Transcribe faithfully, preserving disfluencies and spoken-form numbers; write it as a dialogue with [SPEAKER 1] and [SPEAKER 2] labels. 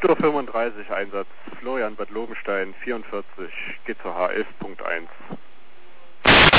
[SPEAKER 1] acht Uhr fünfunddreißig Einsatz, Florian Bad Lobenstein, vierundvierzig, G Z H elf Punkt eins.